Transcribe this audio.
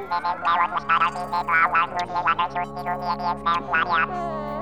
This is Lewis Machado, Tuesday, Blau, Dark, Lucy, Lager, Tuesday, Julia, the Expert, Nadia.